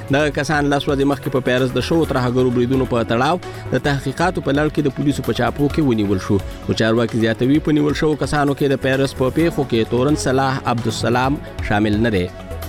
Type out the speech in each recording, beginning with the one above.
د کسان لاس ورځې مخکې په پیرس د شو ترهګرو بریدونو په تړاو د تحقیقاتو په لړ کې د پولیسو په چاپو کې ونیول شو. او چارواکي زیاتوي په نیول شو کسانو کې د پیرس په پیښو کې تورن صلاح عبدالسلام شامل نه دی.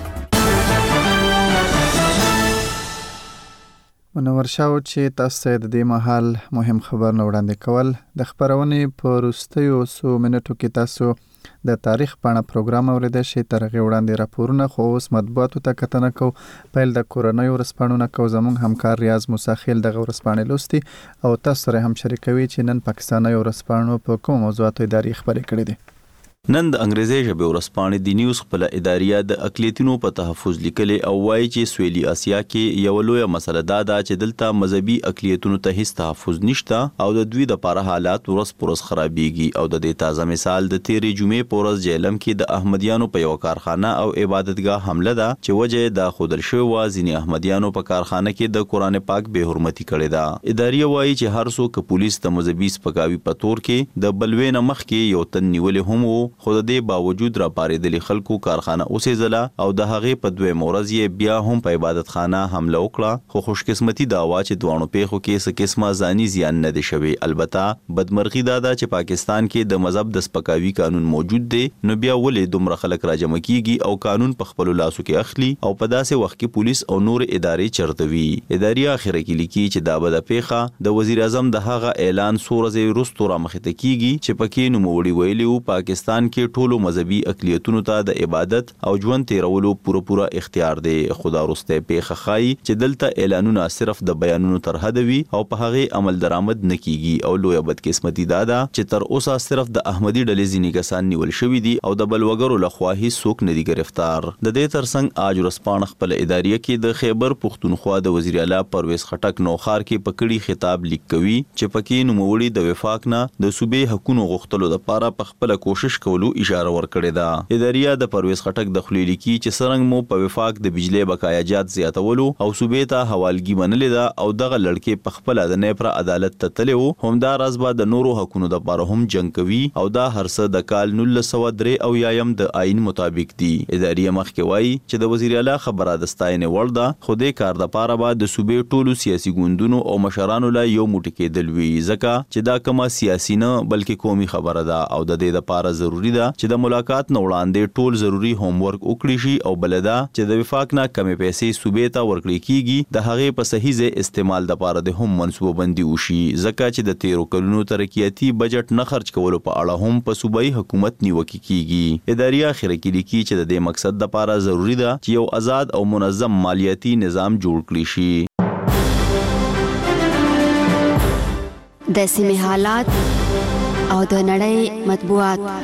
منور شاو چې تاسو د دې مهال مهم خبر نو وړاندې کول. د خبرونې په وروستیو څو منټو کې تاسو د تاریخ پاڼه پروګرام اوریدل شي. تر هغه وړاندې راپورونه خو اوس مطبوعاتو ته کتنه کو. پیل د کورنۍ ورسپانونه کو. زموږ همکار ریاض موسیخیل دغه ورسپانې لوستي او تاسو سره هم شریکوي چې نن پاکستاني ورسپانو په کوم موضوعاتو اداري خبرې کړې دي. نن د انګریزي ژبې ورسپانې د نیوز خپل اداریه د اقلیتونو په تحفظ لیکلي او وایي چې سویلي اسیا کې یو لوی مسله دا ده چې دلته مذهبي اقلیتونو ته هیڅ تحفظ نشته او د دوی د لپاره حالات ورځ پر ورځ خرابېږي. او د دې تازه مثال د تیرې جمعې په ورځ جیلم کې د احمدیانو په یو کارخانه او عبادتګاه حمله ده چې وجه د خودل شوی و ځینې احمدیانو په کارخانه کې د قرآن پاک به حرمتي کړې ده. اداریه وایي چې هر څوک پولیس د مذهبي سپکاوي په تور کې د بلوي نه مخ کې یو تن نیولې هم وو، خو د دې باوجود را پارېدلې خلکو کارخانه اوسې زله او د هغې په دوی مورز یې بیا هم په عبادت خانه حمله وکړه. خو خوش قسمتي دا وا چې دوانو پیښو کې څه قسمه ځاني زیان نه دی شوی. البته بدمرغي دا ده چې پاکستان کې د مذهب د سپکاوي قانون موجود دی، نو بیا ولې دومره خلک راجمع کیږي او قانون په خپل لاسو کې اخلي او په داسې وخت کې پولیس او نور ادارې چرتوي. ادارې اخر کې لیکي چې دا به د پیښه د وزیر اعظم د هغه اعلان سورځي رستو را مخته کیږي چې پکې نوموړي ویلي وو پاکستان کې ټولو مذهبي اقلیتونو ته د عبادت او ژوند تیرولو پوره اختیار دی. خدا رسته پیښه خای چې دلته اعلانونه صرف د بیانونو تر حد وي او په هغه عمل درآمد نه کیږي. او لوی بدقسمتي دا ده چې تر اوسه صرف د احمدي ډلې ځینې کسان نیول شوی دي او د بلوګرو لخوا هیڅ څوک نه دي گرفتار. د دې ترڅنګ آج ورسپانه خپل اداریه کې د خیبر پختونخوا د وزیر اعلی پرویز خټک نوخار کې پکړی خطاب لیک کوي چې پکې نوموړي د وفاق نه د صوبې حکومت غوښتلو لپاره په خپل کوشش کولو اشاره ورکړې ده. اداریه د پرویز خټک د خلیلی کې چې سرنګ مو په وفاق د بجلی بقایا جات زیاتولو او صوبې ته حوالګي منلې ده او دغه لړکې په خپل د نیپر عدالت ته تلو همدا رازبا د نورو حقوقو د لپاره هم جنگ کوي او دا هرڅه د کال 1903 او یایم د آئین مطابق دي. اداریه مخکې وایي چې د وزیر اعلی خبره د ستاینې وړ ده، خو د کار د لپاره به د صوبې ټولو سیاسي ګوندونو او مشرانو لا یو موټی کېدل وی، ځکه چې دا کومه سیاسي نه بلکې قومي خبره ده او د دې لپاره ضروری ده چې د ملاقات نه وړاندې ټول ضروری هوم ورک وکړي شي او بلدا چې د وفاق نه کمې پیسې صوبې ته ورکړي کیږي د هغې په صحیح ځای استعمال لپاره د هم منصوبه بندي وشي، ځکه چې د 13 کلونو ترقیاتي بجټ نه خرج کولو په اړه هم په صوبایي حکومت نیوکه کیږي. ادارې اخر کې لیکي چې د دې مقصد لپاره ضروری ده چې یو آزاد او منظم مالیاتي نظام جوړ کړي شي. د سیمې حالات او د نړۍ مطبوعات.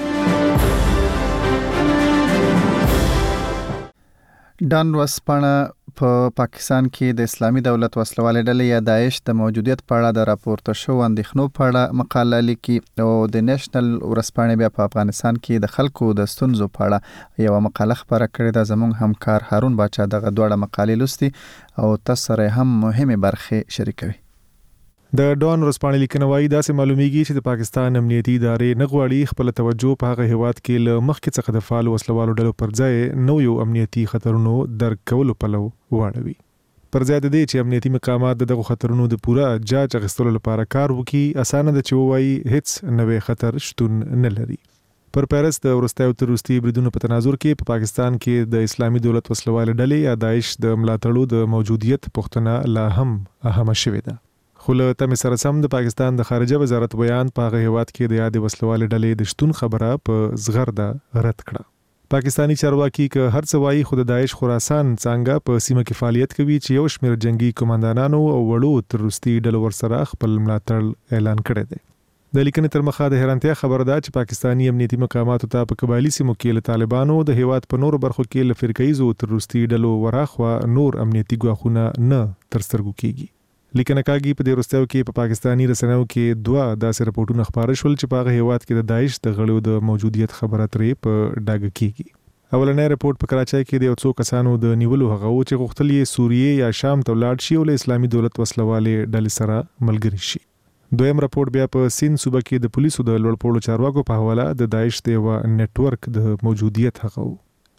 ډان ورسپانه په پاکستان کې د اسلامي دولت وسلوالې ډلې یا داعش د موجودیت په اړه د راپورته شو اندېښنو په اړه مقاله لیکي او د نېشنل ورسپانې بیا په افغانستان کې د خلکو د ستونزو په اړه یو مقاله خبره کړې ده. زموږ همکار هارون باچا دغه دوړه مقالې لوستي او تاسو سره هم مهمه برخه شریکوي. د ډان ورسپانې لیکنه وايي داسې معلومیږي چې د پاکستان امنیتي ادارې نه غواړي خپل توجه په هغه هیواد کې له مخکې څخه د فعال وسلوالو ډلو پر ځای نویو امنیتي خطرونو درک کولو پلو واړوي. پر ځای د دې چې امنیتي مقامات دغه خطرونو د پوره جاج اخیستلو لپاره کار وکړي، اسانه ده چې وایي هیڅ نوې خطر شتون نه لري. پر پیرس د ورستیو تر وروستي بریدونو په تناظر کې په پاکستان کې د اسلامي دولت وسلوالې ډلې یا داعش د ملاتړو د موجودیت پوښتنه لا هم اهمه شوې ده. خو له تمې سره سم د پاکستان د خارجه وزارت بیان په هغه هیواد کې د یادې وسلوالې ډلې د شتون خبره په زغرده رد کړه. پاکستانی چارواکي که هر څه وایي خو د داعش خراسان څنګه په سیمه کې فعالیت کوي چې یو شمېر جنگي کمانډانانو او وړو تروریستي ډلو ورسره خپل ملاتړ اعلان کړی دی. د لیکنې تر مخه د حیرانتیا خبره ده چې پاکستانی امنیتي مقاماتو ته په قبایلي سیمو کې له طالبانو د هیواد په نورو برخو کې له فرقه‌ایزو تروریستي ډلو وراخوا نور امنیتي ګواښونه نه تر سترګو کیږي. لیکنه کاږي په دې وروستیو کې په پاکستانی رسنیو کې دوه داسې راپورټونه خبره شول چې په هغه هیواد کې د داعش د غړو د موجودیت خبره ترې په ډاګه کیږي. اولنې راپورټ په کراچۍ کې د یو څو کسانو د نیولو هغه و چې غوښتل یې سوریې یا شام ته ولاړ شي او له اسلامي دولت وسلوالې ډلې سره ملګري شي. دویم راپورټ بیا په سین صوبه کې د پولیسو د لوړپوړو چارواکو په حواله د داعش د یو نتورک د موجودیت هغه و.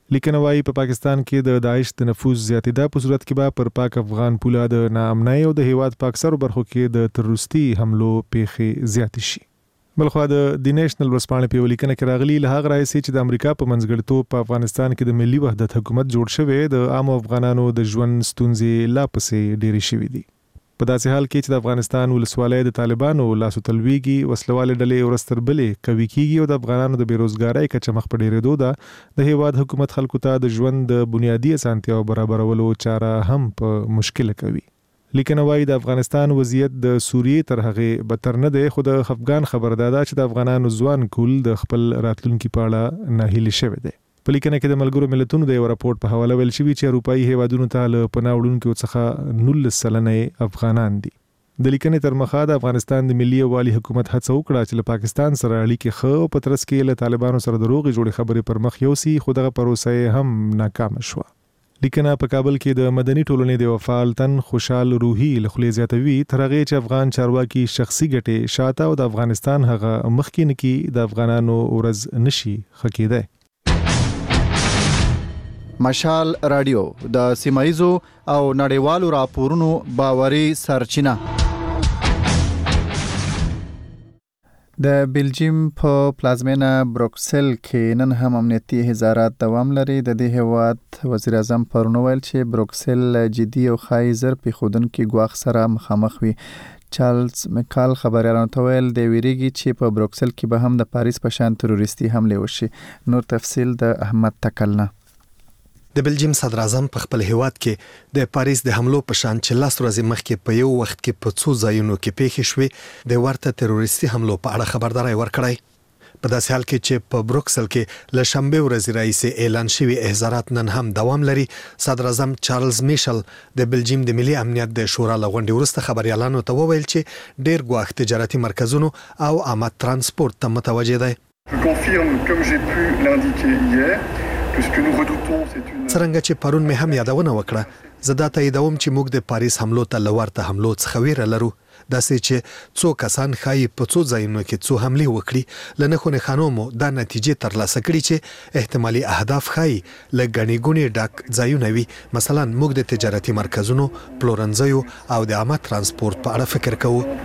لیکنه وايي په پاکستان کې د داعش د نفوذ زیاتېدا په صورت کې به پر پاک افغان پوله د ناامنۍ او د هیواد په اکثرو برخو کې د تروریستي حملو پیښې زیاتې شي. بلخو د نېشنل ورځپاڼې په لیکنه کې راغلي له هغه راځي چې د امریکا په منځګړیتوب په افغانستان کې د ملي وحدت حکومت جوړ شوی د عام افغانانو د ژوند ستونزې لا پسې ډېرې شوې دي. په داسې حال کې چې د افغانستان ولسوالۍ د طالبانو لاسو تلويږي وسلواله ډلې ورستربلې کوي کیږي او د افغانانو د بیروزګارۍ کچه مخ په ډېرېدو ده د هیواد حکومت خلکو ته د ژوند د بنیادی اسانتیاو برابرولو چاره هم په مشکل کوي. لیکنه وايي د افغانستان وضعیت د سوریې تر هغه بدتر نه دی خو د افغان خبرداده چې د افغانانو ځوان کول د خپل راتلونکي په اړه ناهیلي شوی دی. په لیکنه کې د ملګرو ملتونو د یو راپورټ په حواله ویل شوی چې اروپایي هیوادونو ته له پناه وړونکو څخه 19% افغانان دي. د لیکنې تر مخه د افغانستان د ملي والي حکومت هڅه وکړه چې له پاکستان سره اړیکې ښه په ترڅ کې له طالبانو سره د روغې جوړې خبرې پر مخ یوسي خو دغه پروسه هم ناکام شوه. لیکنه په کابل کې د مدني ټولنې د وفال تن خوشحال روحي لخوا زیاتوي تر هغه چې افغان چارواکي شخصي ګټې شاته او د افغانستان هغه مخکې نکي د افغانانو ورځ نشي خکېده. مشال رادیو د سیمایزو او نړیوالو راپورونو باوري سرچینه. د بلجیم په پلازمینه بروکسل کې نن هم امنیتي هزارات دوام لري. د دې هیواد وزیر اعظم پرون ویل چې بروکسل جدي او خایزر په خودونکو ګواخ سره مخامخ وي. چارلز میکال خبريالانو ته ویل د ویریږي چې په بروکسل کې به هم د پاریس په شان تروریستي حمله وشي. نور تفصیل د احمد تکلنه. د بلجیم صدر اعظم په خپل هیواد کې د پاریس د حملو په شان چې لاس ورځې مخکې په یو وخت کې په څو ځایونو کې پیښې شوې د ورته تروریستي حملو په اړه خبرداري ورکړای. په داسې حال کې چې په بروکسل کې له شنبه ورځې راهیسې اعلان شوی احزارات نن هم دوام لري. صدر اعظم چارلز میشل د بلجیم د ملي امنیت د شورا لغونډې وروسته خبريالانو ته وویل چې ډېر ګواښ تجارتي مرکزونو او عامه ترانسپورت ته متوجه دی. Je confirme, comme j'ai pu l'indiquer hier, que ce que nous redoutons, c'est une... څرنګه چې پرون مې هم یادونه وکړه زه دا تاییدوم چې موږ د پاریس حملو ته لورته حملو څخه ویره لرو. داسې چې څو کسان خای په څو ځایونو کې څو حمله وکړي لنه خو مو دا نتیجې ترلاسه کړي چې احتمالي اهداف خای لګنی ګونی ډاک ځایونه وي. مثلا موږ د تجارتي مرکزونو پلورنځیو او د عامه ترانسپورت په اړه فکر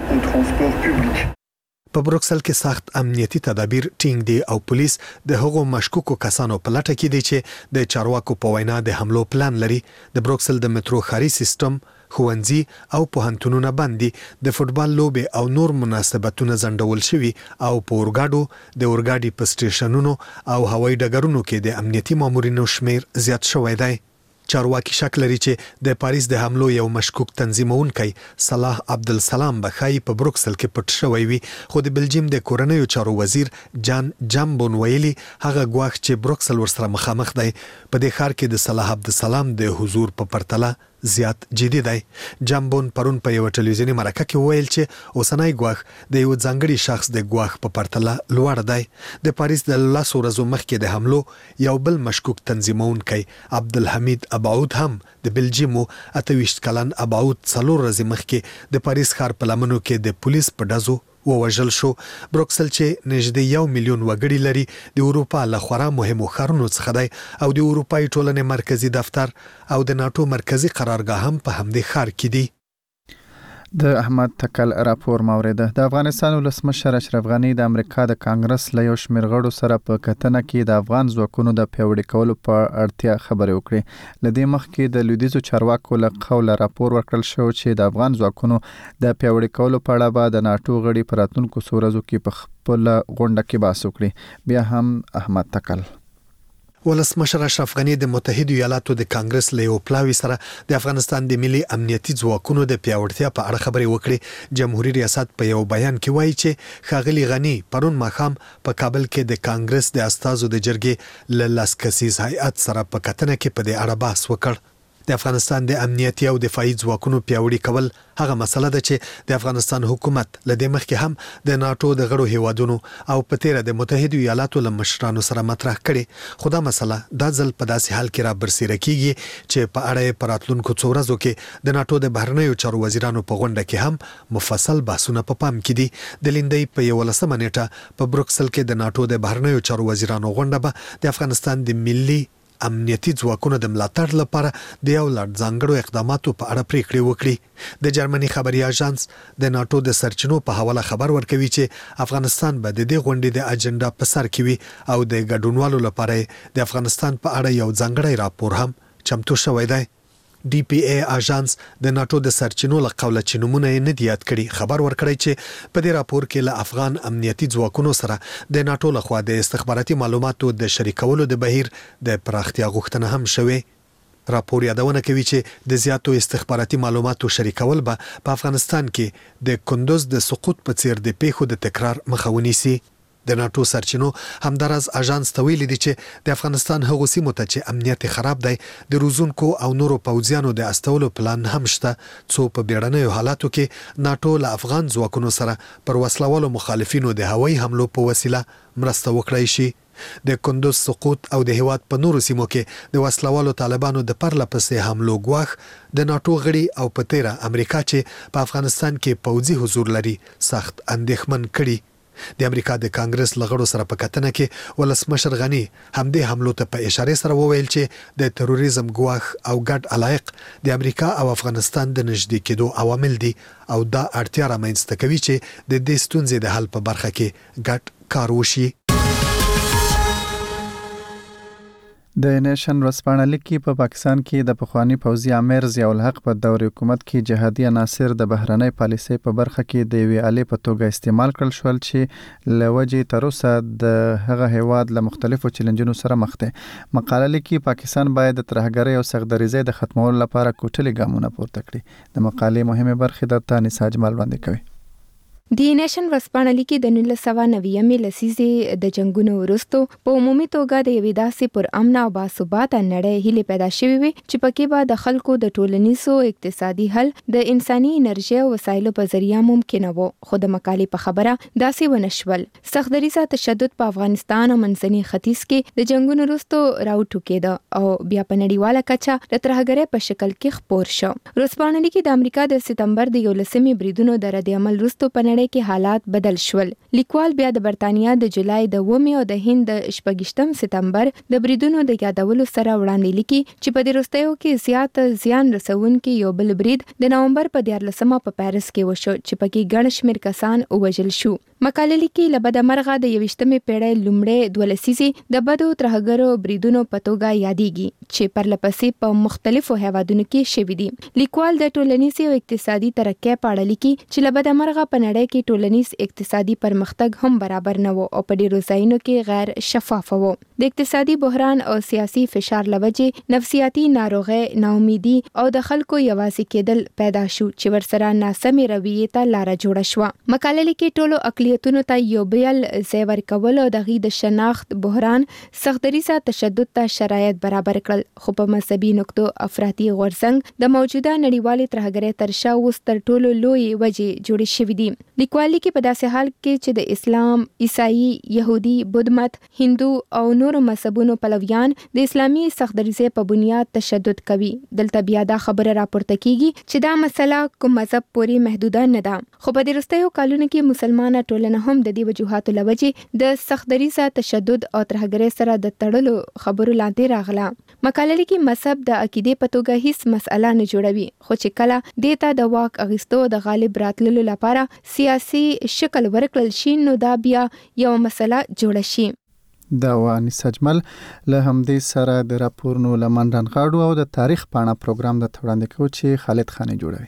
کوو. په بروکسل کې سخت امنیتي تدابیر ټینګ دي او پولیس د هغو مشکوکو کسانو په لټه کې دي چې د چارواکو په وینا د حملو پلان لري. د بروکسل د مترو ښاري سیستم ښوونځي او پوهنتونونه بند دي. د فوتبال لوبې او نور مناسبتونه ځنډول شوي او په اورګاډو د اورګاډي په سټیشنونو او هوایي ډګرونو کې د امنیتي مامورینو شمیر زیات شوی دی. چارواکي شک لري چې د پاریس د حملو یو مشکوک تنظیمونکی صلاح عبدالسلام بخای په بروکسل کې پټ شوی وي. خو د بلجیم د کورنیو چارو وزیر جان جامبون ویلي هغه ګواښ چې بروکسل ورسره مخامخ دی په دې ښار کې د صلاح عبدالسلام د حضور په پرتله زیات جدي دی. جامبون پرون په یو ټلویزیونی مرکه کې ویل چې اوسنۍ ګواښ د یو ځانګړي شخص د ګواښ په پرتله لوړ دی. د پاریس د 10 ورځو مخکې د حملو یو بل مشکوک تنظیمونکی عبدالحمید ابعود هم د بلجیمو 28 کلن ابعود 4 ورځې مخکې د پاریس ښار په لمنو کې د پولیس په ډزو ووژل شو. بروکسل چې نږدې 1 میلیون وګړي لري د اروپا له خورا مهمو ښارونو څخه دی او د اروپایي ټولنې مرکزی دفتر او د ناتو مرکزی قرارګاه هم په همدې ښار کې دی. د احمد تکل راپور موریده. د افغانستان ولسمشر اشرف غنی د امریکا د کانګرس له یو شمېر غړو سره په کتنه کې د افغان ځواکونو د پیوړې کولو په اړتیا خبرې وکړې. لدې مخکې د لویدیځو چارواکو له قوله راپور ورکړل شو چې د افغان ځواکونو د پیوړې کولو په اړه به د ناتو غړي په راتلونکو څو ورځو کې په خپل غونډه کې بحث وکړي. بیا هم احمد تکل. ولسمشر اشرف غنی د متحده ایالاتو د کانګرس له یو پلاوي سره د افغانستان د ملي امنیتي ځواکونو د پیاوړتیا په اړه خبرې وکړې. جمهوریت ریاست په یو بیان کې وایي چې ښاغلي غنی پرون ماښام په کابل کې د کانګرس د استازو د جرګې له 10 کسیز هیئت سره په کتنه کې په دې اړه بحث وکړ. د افغانستان د امنیتي او دفاعي ځواکونو پیاوړي کول هغه مسله ده چې د افغانستان حکومت لدې مخکې هم د ناتو د غړو هیوادونو او په تیره د متحده ایالاتو له مشرانو سره مطرح کړي. خو دا مسله دا ځل په داسې حال کې را برسېره کیږي چې په اړه په راتلونکو څو ورځو کې د ناتو د بهرنیو چارو وزیرانو په غونډه کې هم مفصل بحثونه په پام کې دي. د لیندۍ په 11 نیټه په بروکسل کې د ناتو د بهرنیو چارو وزیرانو غونډه به د افغانستان د ملي امنیتي ځواکونو د ملاتړ لپاره د یو لړ ځانګړو اقداماتو په اړه پریکړې وکړي. د جرمني خبري اژانس د ناتو د سرچینو په حواله خبر ورکوي چې افغانستان به د دې غونډې د اجنډا په سر کې وي او د ګډونوالو لپاره د افغانستان په اړه یو ځانګړی راپور هم چمتو شوی دی. ډي پی ای اژانس د ناتو د سرچینو له قوله چې نمونه یې نه دی یاد کړي خبر ورکړی چې په دې راپور کې له افغان امنیتي ځواکونو سره د ناتو لخوا د استخباراتي معلوماتو د شریکولو د بهیر د پراختیا غوښتنه هم شوې. راپور یادونه کوي چې د زیاتو استخباراتي معلوماتو شریکول به په افغانستان کې د کندوز د سقوط په څیر د پیښو د تکرار مخه ونیسي. د ناتو سرچینو همدارز اژانس ته ویلي دي چې د افغانستان هغو سیمو ته چې امنیت خراب دی د روزونکو او نورو پوځیانو د استولو پلان هم شته څو په بیړنیو حالاتو کې ناتو له افغان ځواکونو سره پر وسلوالو مخالفینو د هوایي حملو په وسیله مرسته وکړای شي. د کندوز سقوط او د هیواد په نورو سیمو کې د وسلوالو طالبانو د پرله پسې حملو ګواښ د ناتو غړي او په تیره امریکا چې په افغانستان کې پوځي حضور لري سخت اندېښمن کړي. د امریکا د کانګرس لغړو سره په کتنه کې ولسمشر غنی همدې حملو ته په اشاره سره وویل چې د تروریزم ګواښ او ګډ علایق د امریکا او افغانستان د نږدې کېدو عوامل دي او دا اړتیا رامنځته کوي چې د دې ستونزې د حل په برخه کې ګډ کار وشي. د نیشن ورځپاڼه لیکي په پاکستان کې د پخوانی پوځي امیر ضیاء الحق په دور حکومت کې جهادي عناصر د بهرنۍ پالیسۍ په برخه کې د یوې آلې په توګه استعمال کړل شول چې لوجې تر اوسه د هغه هیواد له مختلفو چیلنجونو سره مخ دی. مقاله لیکي پاکستان باید د ترهګرۍ او سختدریزۍ د ختمولو لپاره کوټلي ګامونه پورته کړي. د مقالې مهمه برخه درته نساج مال وړاندې کوي. د نیشن ورځپاڼه لیکي د 1990 لسیزې د جنگونو وروسته په عمومي توګه د یوې داسې پر امن او باثباته نړۍ هیله پیدا شوې وي چې پکې به د خلکو د ټولنیزو اقتصادي حل د انساني انرژي او وسایلو په ذریعہ ممکن وو. خو د مقالې په خبره داسې ونشول. سختدریزه تشدد په افغانستان او منځني ختیځ کې د جنگونو وروسته راوټوکېده او بیا په نړیواله کچه د ترهګرۍ په شکل کې خپور شو. ورځپاڼه لیکي د امریکا د سپتمبر د 11 بریدونو د رد عمل وروسته په کې حالات بدل شول. لیکوال بیا د برتانیا د جولای د 9 او د هند د 28 سپتمبر د بریدونو د یادولو سره وړاندې لیکي چې په دې وروستیو کې زیات زیان رسونکي یو بل برید د نومبر په 14 په پاریس کې وشو چې پکې ګڼ شمېر کسان ووژل شو. مقاله لیکي له بده مرغه د 21مې پیړۍ لومړۍ 2 لسیزې د بدو ترهګرو بریدونو په توګه یادېږي چې پرلپسې په مختلفو هیوادونو کې شوي دي. لیکوال د ټولنیزي او اقتصادي ترقۍ په اړه لیکي چې له بده مرغه په نړۍ کې ټولنیز اقتصادي پرمختګ هم برابر نه و او په ډیرو ځایونو کې غیر شفاف و. د اقتصادي بحران او سیاسي فشار لوجې نفسیاتي ناروغي، ناامیدي او د خلکو یوازې کېدل پیدا شو چې ورسره ناسمې رویې ته لار جوړه شوه. مقاله لیکي ټولو اقلیتونو ته یو بیل ځای ورکول او د غي د شناخت بحران سختدریزه تشدد ته شرایط برابر کړل. خو په مذهبي نقطو افراطي غورځنګ د موجوده نړیوالې ترهګرۍ تر شا اوس تر ټولو لوی وجې جوړې شوې دي. لیکوال لیکي په داسې حال کې چې د اسلام، عیسائی، يهودي، بودمت، هندو او نورو مذهبونو پلویان د اسلامي سختدریزۍ په بنیاد تشدد کوي. دلته بیا دا خبره راپورته کیږي چې دا مسله کوم مذهب پورې محدوده نه ده. خو په دې وروستیو کلونو کې مسلمانه ټولنه هم د دې وجوهاتو لوجې د سختدریزه تشدد او ترهګرۍ سره د تړلو خبرو لاندې راغله. مقاله لیکي مذهب د عقیدې په توګه هیڅ مسله نه جوړوي، خو چې کله دیتا د واک اغیستو د غالب راتللو لپاره سیاسي شکل ورکړل شي نو دا بیا یو مسله جوړه شي. دا وانی سجمل له همدې سره د راپورونو لمنډن غاړو او د تاریخ پاڼه پروګرام د وړاندې کوي چې خالد خانی جوړوي.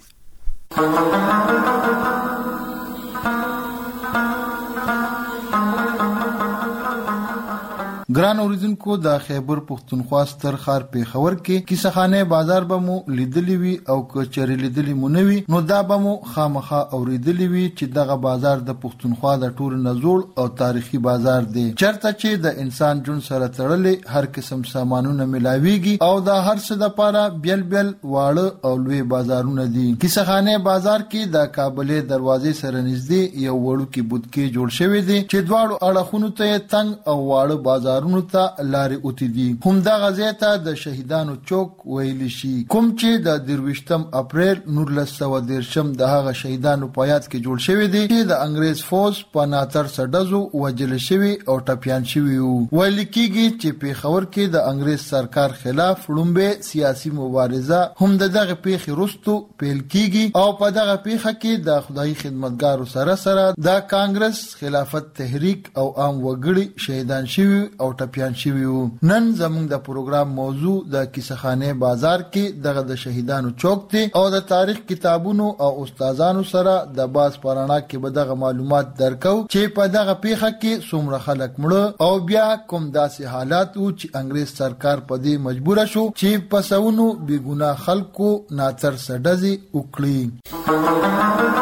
ګران اوریدونکو، د خیبر پښتونخوا ستر ښار پیښور کې کیسهخانه بازار به مو لیدلی وي او کچري لیدلی مو نه وي، نو دا به مو خامخا اوریدلی وي چې دغه بازار د پښتونخوا د ټول نزول او تاریخي بازار دی، چرته چې د انسان جون سره تړلې هر قسم سامانونه ملاويږي او د هر څه لپاره بیل بیل واړه او لوی بازارونه دي. کیسهخانه بازار کې د کابلې دروازې سره نږدې یو وړوکی بوتکې جوړ شوی دی چې دواړو اړخونو ته تنگ او واړه بازار ښارونو ته لارې اوتی دي. همدا غځای ته د شهیدانو چوک ویل شي، کوم چې د 23 اپریل 1913 د هغه شهیدانو په یاد کې جوړ شوی دی چې د انګریز فوج په ناتر سډزو وجل شوی او ټپيان شوی وو. ویل کېږي چې پیښور کې د انګریز سرکار خلاف لومبه سیاسي مبارزه هم دغه پیښې وروسته پیل کیږي او په دغه پیښه کې د خدای خدمتګارو سره د کانګرس خلافت تحریک او عام وګړي شهیدان شوی او ټپيان شوی وو. نن زموږ د پروګرام موضوع د کیسهخانه بازار کې دغه د شهیدانو چوک دی او د تاریخ کتابونو او استادانو سره د باز پرانا کې به دغه معلومات درکو چې په دغه پیښه کې څومره خلک مړه او بیا کوم داسې حالات وو چې انګریز سرکار په دې مجبور شو چې په سونو بې ګناه خلکو ناتر سډزي وکړي.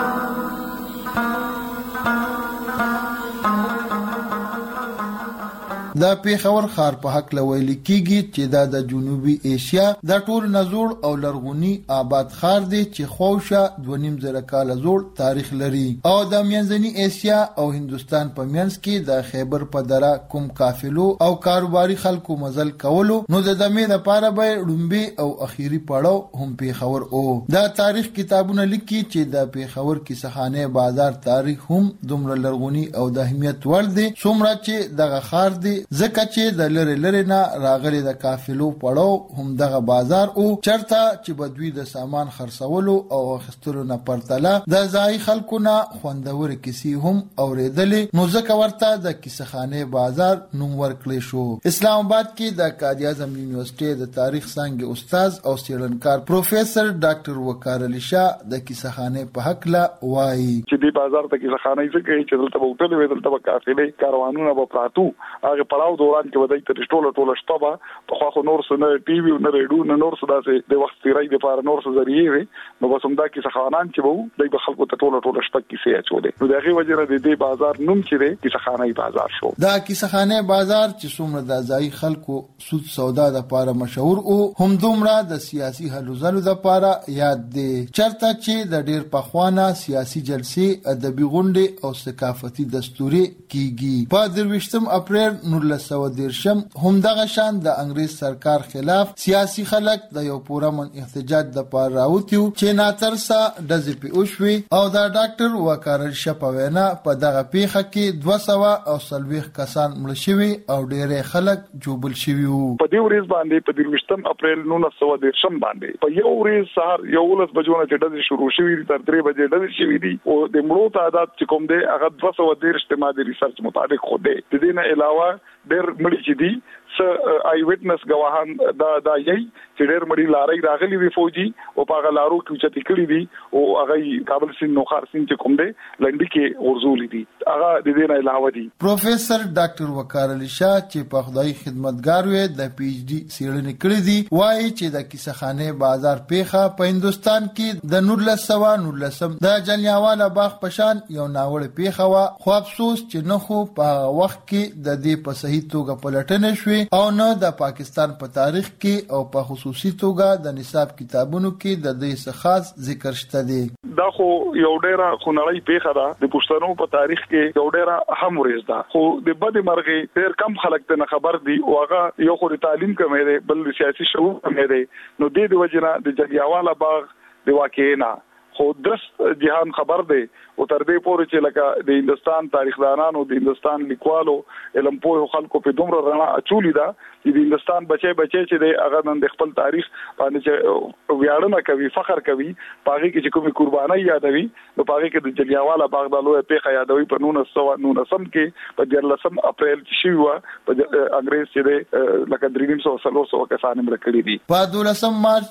د پیښور ښار په حق لویل کېږي چې دا د جنوبي ایشیا د ټول نزول او لرغونی آباد ښار دی چې خوشه 2.5 کال زوړ تاریخ لري او د منځني ایشیا او هندستان په منځ کې د خیبر په دره کوم قافلو او کاروباري خلکو مزل کولو نو د دمه لپاره به لومبي او اخیری پړاو هم پیښور او د تاریخ کتابونه لیکي چې د پیښور کیسهخانه بازار تاریخ هم دومره لرغونی او د اهمیت ور دي څومره چې دغه ښار دی ځکه چې د لری نه راغلي د قافلو پړاو هم دغه بازار او چرته چې بدوی د سامان خرڅولو او اخیستلو نه پرتله د ځای خلکو نه خوندور کیسې هم اوریدلې نو ځکه ورته د کیسهخانه بازار نوم ورکړل شو. اسلام آباد کې د قائد اعظم یونیورسيټي د تاریخ څانګې استاد او څېړنکار پروفیسور ډاکټر وقار علي شاه د کیسهخانه په حق لا وایي چې د بازار ته کیسهخانه یې څنګه چې دلته وټل وې دلته قافلې کاروانونه به پراتو هغه پړاو دوران کې ودی تر ټوله شپه په خو نور څه نه ټي وي نه ریډیو نه نور څه داسې د وخت تیرای د پاره نور څه ذریعہ وي نو بس هم دا کې څخانان چې وو د خلکو ته ټوله شپه کې سي اچولې نو دغه وجه نه د دې بازار نوم چې دی کې څخانه بازار شو. دا کې څخانه بازار چې څومره د ځای خلکو سود سودا د پاره مشهور او هم دومره د سیاسي هلو ځلو د پاره یاد دی چرته چې د ډیر پخوانه سیاسي جلسې ادبي غونډې او ثقافتي دستوري کیږي. په 23 اپریل 1913 هم دغه شان د انګریز سرکار خلاف سیاسي خلک د یو پورمن احتجاج د پاره راوتیو چې ناترسا د پی او د ډاکټر وقار شپوینا په دغه پیښه کې 240 کسان مړ شوي او ډېر خلک جوبل شوي وو. په دې ورځ باندې په 23 اپریل 1913 باندې په یو ورځ سهار 11 بجو نه چې د شروع شوې تر 3 بجې د شوې دي او د مړو تعداد چې کوم دی هغه 213 اجتماعي ریسرچ مطابق خو دی. د دې نه علاوه ډېر مړي چې دي آی ویټنس گواهان دا یي چې ډېر مړي لاري راغلي وي فوجي او په غلارو کې چې تکړی دي او هغه کابل سین نوخار سین چې کوم دی لنډي کې ورزولې دي هغه د دې نه علاوه دي. پروفیسور ډاکټر وقار علي شاه چې په خدای خدمتګار وي د پی ایچ ډي څېړنې کړې دي وایي چې د کیسهخانه بازار پیښه په هندستان کې د 1919 د جلیانواله باغ پشان یو ناوړ پیښه وا خو افسوس چې نه خو په وخت کې د دې په صحیح توګه پلټنه شوې او نه د پاکستان په تاریخ کې او په خصوصي توګه د نصاب کتابونو کې د دې څخه خاص ذکر شته دي. دا خو یو ډیره خنړی پیښه ده د پښتنو په تاریخ کې یو ډیره اهم ورځ ده خو د بد مرغې ډیر کم خلک ته خبر دي او هغه یو خو تعلیم کمې ده بل سیاسي شعور کمې ده نو د وجنه د جلیانواله باغ د واقعینا خو درست جهان خبر دی او تر دې پورې چې لکه د هندستان تاریخدانانو د هندستان لیکوالو علم پوه خلکو په دومره رڼا اچولې ده چې د هندستان بچي چې د هغه نن د خپل تاریخ باندې چې ویاړنه کوي فخر کوي پاږي کې چې کومي قرباني یادوي نو پاږي کې د جلیانواله باغ د لوی پیښه یادوي په 1919 کې په 13 اپریل چې شوه په انګریز چې د لکه 300 کسان مړ کړي دي. په 12 مارچ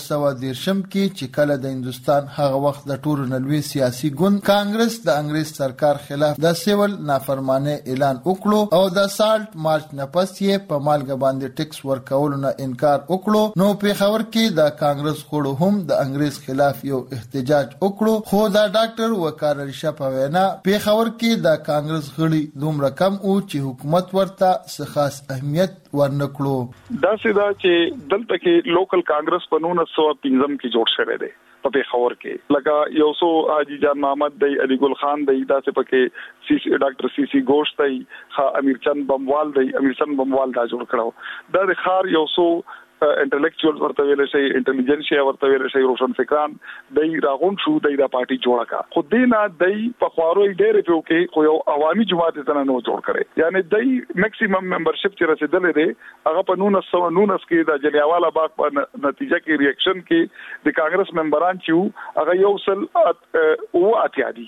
1913 کې چې کله د هندستان هغه وخت د ټولو نلوي سیاسي ګوند کانګرس د انګریز سرکار خلاف د سیول نافرمانه اعلان وکړو او د سالټ مارچ نه پس یې په مالګه باندې ټیکس ورکولو نه انکار وکړو نو پیښور کې د کانګرس غړو هم د انګریز خلاف یو احتجاج وکړو خو د ډاکټر وقار علي شاه په وینا پیښور کې د کانګرس غړي دومره کم او چې حکومت ورته څه خاص اهمیت ورنکړو. دا سیدا چې دلته کې لوکل کانګرس په 1915 کې جوړ شوی دی په پیښور کې. لکه یو څو حاجی جان محمد دی، علی ګل خان دی، دا څه پکې ډاکټر سی سی گوشت دی، امیر چند بموال دی، امیر چند بموال دا جوړ کړو. دا د خار یو څو انټلیکچوال ورته ویل شي، انټيليجنسیا ورته ویل شي، روشن فکران دای راغون شو دای دا پارټي جوړه کا. خو دینا دای په خوارو ډېر په کې خو یو عوامي جماعت ته نه جوړ کړي. یعنی دای میکسیمم ممبرشپ چې رسیدلې ده هغه په 1919 کې د جلیانوالا باغ په نتیجه کې ریاکشن کې د کانګرس ممبران چې هغه یو سل او اتیادي.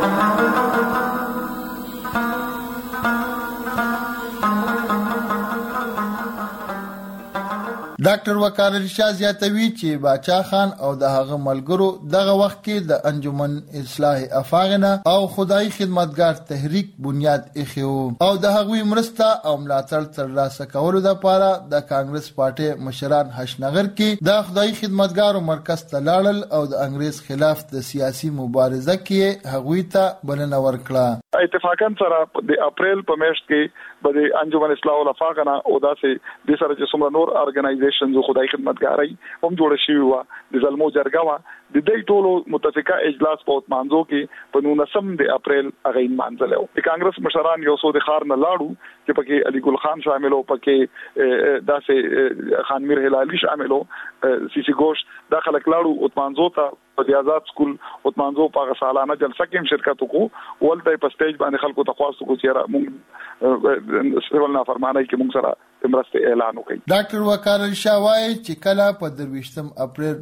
ډاکټر وقار علي شاه زیاتوي چې باچا خان او د هغه ملګرو دغه وخت کې د انجمن اصلاح افاغنه او خدای خدمتګار تحریک بنیاد ایښی او د هغوی مرسته او ملاتړ ترلاسه کولو لپاره د کانګرس پارټي مشران حشنغر کې د خدای خدمتګارو مرکز ته لاړل او د انګريز خلاف د سیاسي مبارزه کې هغوی ته بلنه ورکړه. اتفاقا سره د اپریل په میاشت کې د انجمن اصلاح الافاغنه او داسې د سره چې څومره نور ارګنایزیشنز خدای خدمتګاري هم جوړ شوی و د زلمو جرګه و د دې ټولو متفقه اجلاس په مانځو کې په 19 د اپریل هغه مانځلو. د کانګرس مشران یو څو د خار نه لاړو چې پکې علي ګل خان شاملو، پکې داسې خان میر هلالي شاملو، سی سی گوشت دا خلک لاړو او مانځو ته په آزاد سکول او مانځو په سالانه جلسه کې شرکت وکړو. ولته په سټیج باندې خلکو ته خواستو کو چې موږ سیول نافرمانی کې موږ سره مرسته اعلان وکړي. ډاکټر وقار علي شاه وايي چې کله په 23 اپریل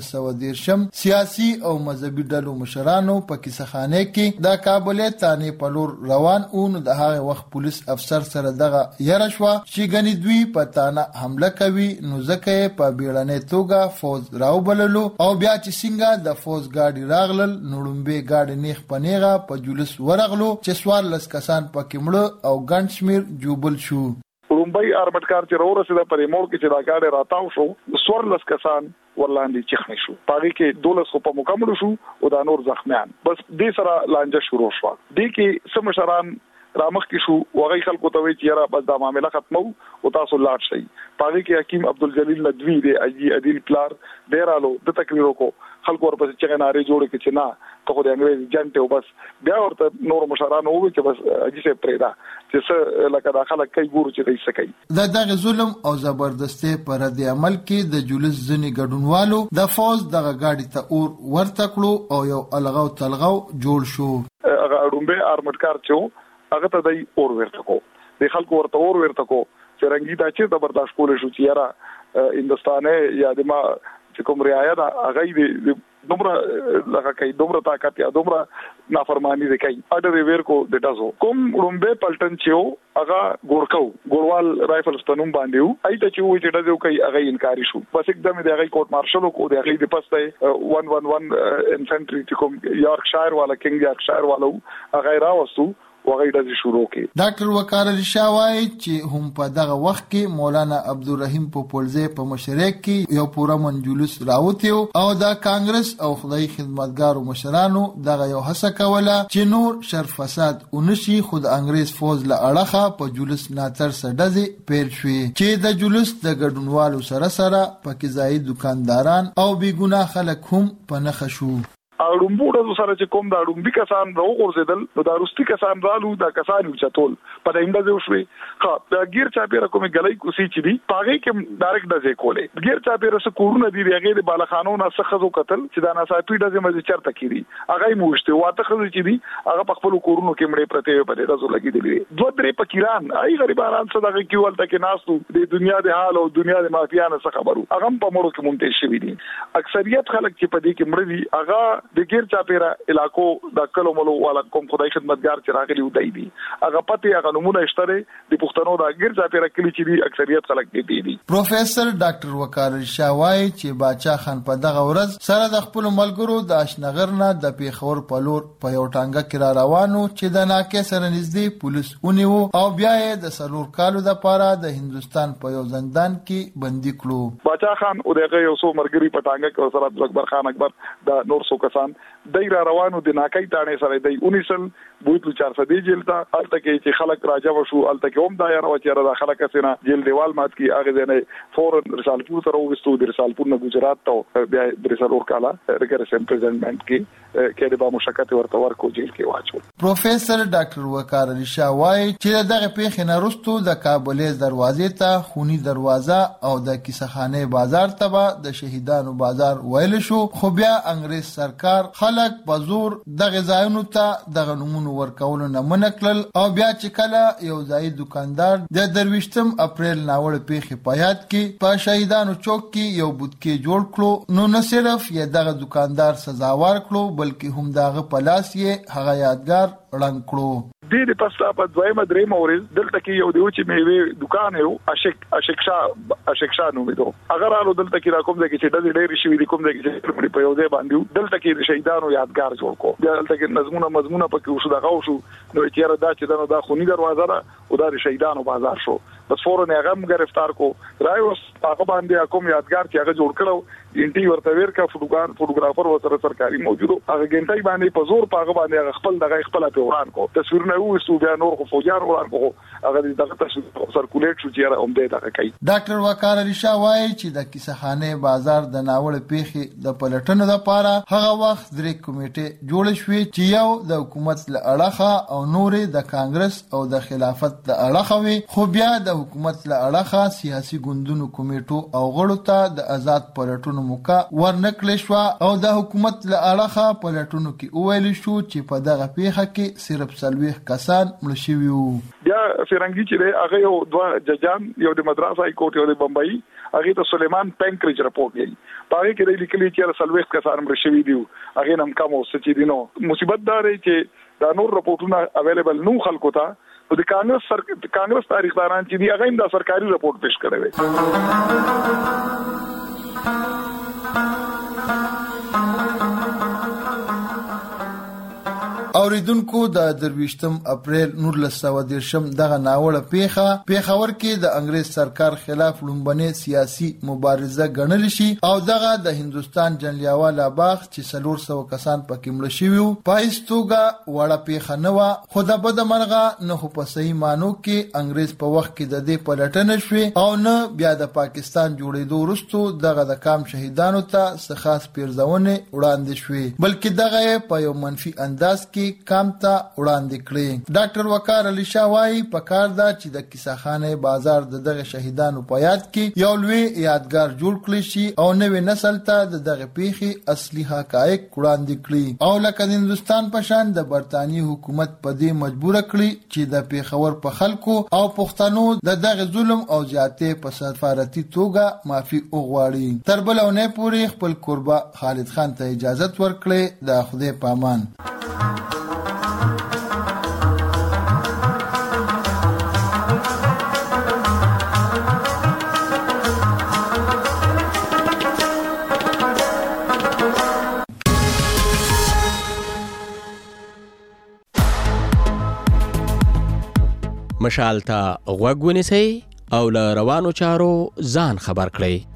1913 سیاسي او مذهبي ډلو مشرانو په کیسخانه کې د کابل تانه په لور روان او د هغه وخت پولیس افسر سره دغه یره شو چې غني دوی په تانه حمله کوي، نو ځکه په بیړنۍ توګه فوج راوبللو او بیا چې څنګه د فوج گاډي راغلل نوړمبه گاډي نیخ پنیغه په جلوس ورغلو چې سوار لس کسان پکې مړه او ګڼ شمیر جوبل شو. رومبای ارمټکار چې ورسېده پرې مور کې چې دا گاډي راتاو شو، سوار لس کسان ورلاندې چخنی شو، پاره کې 12 خو په مکمل شو او دا نور زخمیان. بس دې سره لانجه شروع شو. دې کې سمشران رامخ کې شو وغي خلکو ته وی چې را بس دا معاملې ختمو او تاسو لاړ شئ. پاره کې حکیم عبدالجلیل ندوی دې اجي عدل پلار ډیرالو د تقریرو کو خلکو ورپسې چې نارې جوړې کې چې نه ته خو د انګريز جنټ او بس بیا ورته نور مشرانو وی چې بس اجي سه پرېدا چې څه لکه داخله کوي ګورو چې دې سکی. دغه ظلم او زبردستي پر د عمل کې د جلوس ځنی ګډونوالو د فوج دغه گاډي ته اور ورته کړو او یو الغاو تلغاو جوړ شو. هغه اډومبه ارمټکار چې هغه ته د اور ورته کو د خلکو ورته اور ورته کو چې رنګی دا چې د برداشت کول شو چې یاره هندستانه یا د ما چې کوم رعایا دا هغه د دومره لکه کوي دومره طاقت یا دومره نافرمانی دي کوي اډر ویر کو د تاسو کوم رومبه پلټن چې هغه ګوروال رائفلز تنوم باندې وو ایته چې وې چې دغه کوي هغه انکار شو. بس एकदम د هغه کوټ مارشل کو د هغه د پسته 111 انفنټری چې کوم یارکشایر والا کینګ یارکشایر والا هغه راوستو وغیرہ د شروع کې. ډاکټر وقار علي شاه وايي چې هم په دغه وخت کې مولانا عبدالرحیم پوپلزی په مشرک کې یو پورا منجلوس راوتیو او د کانګرس او خدای خدمتګارو مشرانو دغه یو هڅه کوله چې نور شر فساد ونشي. خود انګريز فوج له اړخه په جلوس ناتر سډزي پیل شوې چې د جلوس د ګډونوالو سره پکې ځای دکانداران او بی ګناه خلک هم په نخښ شو. اړومبوړو سره چې کوم دا اړومبي کسان راوغورځیدل نو دا روستي کسان رالو دا کسان یو چتول په دایمه ځو شوي. ها دا غیر چا پیره کومه غلای کوسي چې دی پاګه کې ډایرکټ دځه کولې غیر چا پیره سره کورونه دی هغه د بالخانو نه سخزو قتل چې دا ناصافي دځه مزه چرته کیږي هغه موشته واته خزو چې دی هغه په خپل کورونو کې مړې پرته په دې ځو لګیدلې دوه درې فقیران ای غریبانان صدقه کیول تک ناسو د دنیا د حال او دنیا د مافیانو څخه خبرو هغه په مړو کې مونږ ته شوی دي. اکثریت خلک چې په دې کې مړ دي هغه د غیر چا پیره علاقو د کلو ملو والا کوم خدای خدمتګار چې راغلي ودی دي هغه پته هغه نمونه اشتره د پښتنو د غیر چا پیره کلی چې دي اکثریت خلک دي. پروفیسور ډاکټر وقار علي شاه وايي چې باچا خان په دغه ورځ سره د خپل ملګرو د اشنغر نه د پیښور په لور په یو ټانګه کې روانو چې د ناکې سره نږدې پولیس ونیو او بیا یې د سلور کالو لپاره د هندستان په یو زندان کې بندي کړو. باچا خان او دغه یو څو مرګري په ټانګه کې سره اکبر خان اکبر د نور څو کسان دای را روانو د ناکای تانه سره دی 19 بوتلو 400 جیل تا الته کې چې خلک راځو شو الته کې هم دا یاره چې را خلک سينه جیل دیوال مات کی هغه نه فورن رسالپور ته وستو د رسالپور نه گجرات ته بیا د رسالور کالا ریپرزنټمنت کې د با مشکل ورته ورکو جیل کې واچو. پروفیسور ډاکټر وقار علي شاه وايي چې دغه پیښې نه وروسته د کابل دروازې ته خونی دروازه او د کیسهخانه بازار ته د شهیدانو بازار ویل شو خو بیا انګريز سرکار خلک په زور دغه ځایونو ته دغه نمونه ورکول نه منکل او بیا چې کله یو ځای دکاندار د 23 اپریل ناوړ پیښې په یاد کې په شهیدانو چوک کې یو بوتکې جوړ کړو نو نه صرف یې دغه دکاندار سزاوار کړو بلکې هم دغه پلاس یې هغه یادګار وړاندې کړو. د پستا په دویمه درېمه ورځ دلته کې یو دیو چې میوه دکان یو اشکشا نو میدو اگر الو دلته کې را کوم د کې چې د ډېر شي د کوم د کې په یو ځای باندې دلته کې شهیدانو یادګار جوړ کو دلته کې مضمونه پکې وشو دغه وشو نو چې را دا چې دا خونی دروازه ده او دا شهیدانو بازار شو بس فورن هغه هم گرفتار کو رايوس هغه باندې کوم یادګار چې هغه جوړ کړو انټي ورته ورکا فوټوګرافر وسره سرکاري موجودو هغه ګنټای باندې په زور هغه باندې خپل دغه خپل پیوران کو تصویرونه وستو بیا نور خو فوجان وران کو هغه دغه تصویر سرکولیټ شو چې را هم دغه کوي. ډاکټر وقار علي شاه وايي چې د کیسهخانه بازار د ناوړ پیښې د پلټنو لپاره هغه وخت درې کمیټې جوړ شوې چې یو د حکومت له اړخه او نورې د کانګرس او د خلافت د اړخه وي خو بیا د حکومت له اړخه سیاسي ګوندونو کمیټو او غړو ته د آزاد پلټنو موقع ورنکړل شو او د حکومت له اړخه پلټنو کې ویل شو چې په دغه پیښه کې صرف 40 کسان مړ شوي وو. بیا فرنګي چې هغه یو دوه ججان یو د مدراس هاي کورټ یو د بمبئی هغه ته سليمان پنکریج رپورټ دی پاره کې لیکلي چې 40 کسان مړ شوي دي هغه نم کوم څه چې دینو مصیبت دار چې دا نور رپورټونه اویلیبل نو خلکو ته د کانګرس تاریخداران چې دی هغه هم د سرکاري رپورټ پیش کړی وي. اوریدونکو د 23 اپریل 1913 دغه ناوړه پیښه پیښور کې د انګريز سرکار خلاف لومبني سیاسي مبارزه ګڼل شي او دغه د هندستان جنلیواله باغ چې 400 کسان پکې مړ شوي په هیڅوګه وړه پیښه نه و خو د بد مرغه نه په صحیح مانو کې انګريز په وخت کې د دې پلټنه شوې او نه بیا د پاکستان جوړېدو وروسته دغه د کام شهیدانو ته څه خاص پیرزونه وړاندې شوې بلکې دغه په یو منفي انداز کې کام ته وړاندې کړي. ډاکټر وقار علي شاه وايي پکار دا چې د کیسهخانه بازار دغه شهیدانو په یاد کې یو لوی یادګار جوړ کړي شي او نوې نسل ته دغه پیښې اصلي حقایق وړاندې کړي او لکه د هندستان په شان د برتانیي حکومت په دې مجبور کړي چې د پیښور په خلکو او پښتنو دغه ظلم او زیاتې په سفارتي توګه معافي وغواړي. تر بلونه پورې خپل قربا خالد خان ته اجازه ورکړي. د خدای پامان. مشال ته غوږ ونیسئ او له روانو چارو ځان خبر کړئ.